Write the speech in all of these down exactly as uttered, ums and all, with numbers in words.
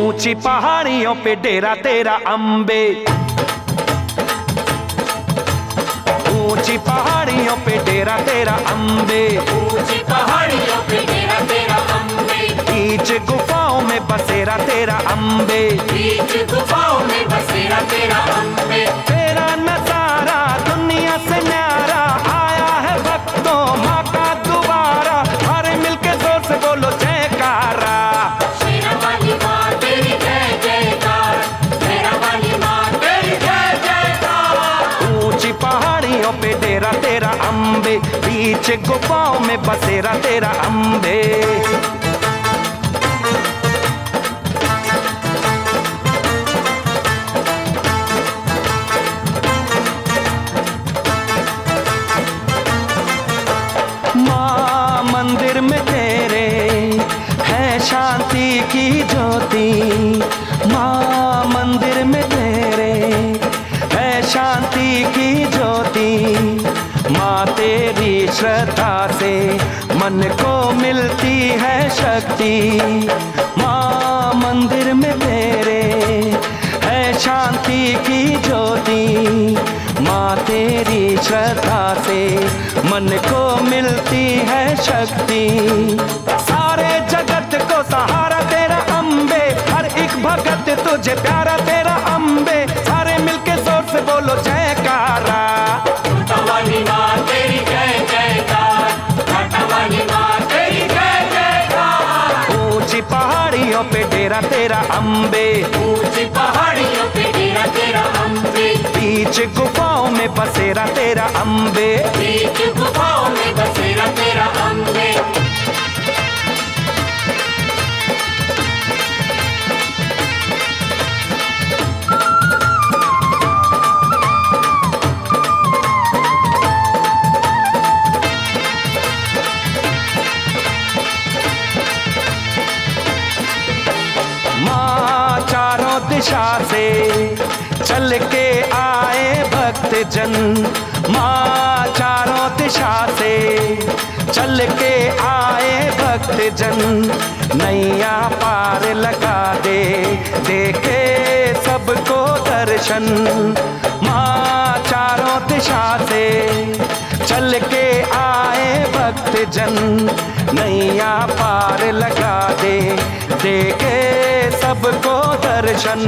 ऊंची पहाड़ियों पे डेरा तेरा अम्बे, ऊंची पहाड़ियों पे डेरा तेरा अम्बे, ऊंची पहाड़ियों पे डेरा तेरा अम्बे, बीच गुफाओं में बसेरा तेरा अम्बे, बीच गुफाओं में बसेरा तेरा अम्बे। तेरा नजारा दुनिया से न्यारा, आया है भक्तों माँ का दुबारा, अरे मिलके जोर से बोलो जयकारा। शेरा वाली माँ तेरी जय जयकार, शेरा वाली माँ तेरी जय जयकार। ऊंची पहाड़ियों पे डेरा तेरा अम्बे, बीच गुफाओं में बसेरा तेरा अम्बे। माँ मंदिर में तेरे है शांति की ज्योति, माँ मंदिर में तेरे है शांति की ज्योति, माँ तेरी श्रद्धा से मन को मिलती है शक्ति, माँ मंदिर में तेरे है शांति की ज्योति, माँ तेरी श्रद्धा से मन को मिलती है शक्ति। सारे जगत को सहारा तेरा अम्बे, हर एक भगत तुझे प्यारा तेरा अम्बे, सारे मिलके जोर से बोलो जयकारा। छोटा वाली माँ तेरी जय जयकार, छोटा वाली माँ तेरी जय जयकार। ऊंची पहाड़ियों पे डेरा तेरा अम्बे, ऊंची पहाड़ियों पे डेरा तेरा अम्बे, बीच गुफाओं में बसेरा तेरा अम्बे, बीच गुफाओं में बसेरा तेरा अम्बे। माँ चारों दिशा से चल के आए भक्त जन, माँ चारों दिशा से चल के आए भक्त जन, नैया पार लगा दे देखे सबको दर्शन। माँ चारों दिशा से चल के आए भक्त जन, नैया पार लगा दे देखे सबको दर्शन।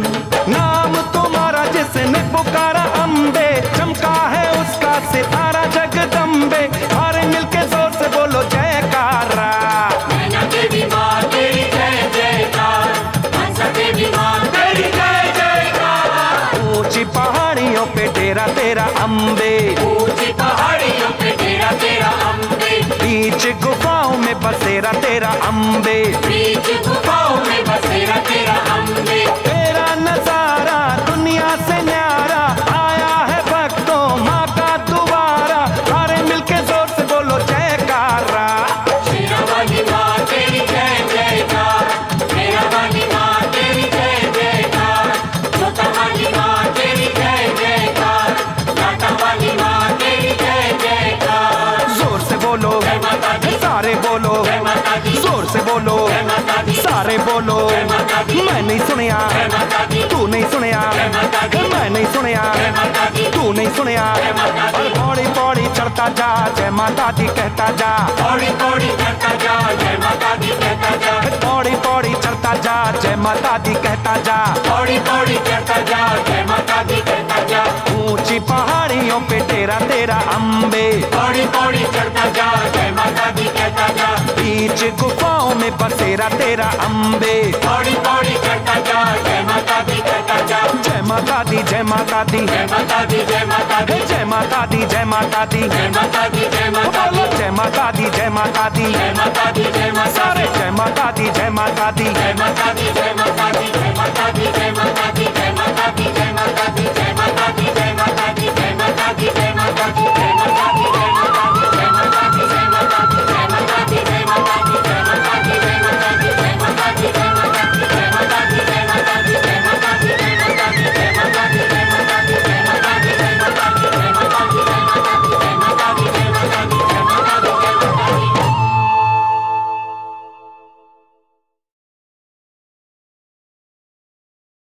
नाम तुम्हारा जिसने पुकारा अम्बे, चमका है उसका सितारा जगदम्बे, सारे मिलके जोर से बोलो जयकारा। नैना देवी माँ तेरी जय जयकार, हंसा देवी माँ तेरी जय जयकार। ऊंची पहाड़ियों पे डेरा तेरा अम्बे, ऊंची पहाड़ियों पे डेरा तेरा अम्बे, बीच गुफाओं में बसेरा तेरा अम्बे, बीच गुफाओं में बसेरा तेरा अम्बे। तेरा नजारा दुनिया से न्यारा, आया है भक्तों माँ का दुबारा, सारे मिलके जोर से बोलो जयकारा। शेरा वाली माँ तेरी जय जयकार, शेरा वाली माँ तेरी जय जयकार, छोटा वाली माँ तेरी जय जयकार, लाटा वाली माँ तेरी जय जयकार। जोर से बोलो जय माता दी, सारे बोलो, जय माता दी, जोर से बोलो जय माता दी, सारे बोलो। जय माता दी, मैं नहीं सुनिया जय माता दी, तू नहीं सुनिया, जय माता दी, मैं नहीं सुनिया जय माता दी, तू नहीं सुनिया। जय माता दी। और पौड़ी पौड़ी चढ़ता जा जय माता दी कहता जा, पौड़ी पौड़ी चढ़ता जा जय माता दी कहता जा, पौड़ी पौड़ी चढ़ता जा जय माता दी कहता जा। पौड़ी पौड़ी चढ़ता जा जय माता दी कहता जा। ऊंची पहाड़ियों पे डेरा तेरा अम्बे, पौड़ी पौड़ी चढ़ता जा जय माता दी कहता जा, बीच गुफाओं में बसेरा तेरा अम्बे। पौड़ी पौड़ी चढ़ता जा जय माता दी कहता जा। जय माता दी जय माता दी जय माता दी जय माता दी, जय माता दी जय माता दी, जय माता दी जय माता दी, बोलो जय माता दी जय माता दी, जय माता दी जय माता सारे दी, जय माता दी जय माता दी। जय माता दी जय माता दी, जय माता दी जय माता दी, जय माता दी जय माता दी।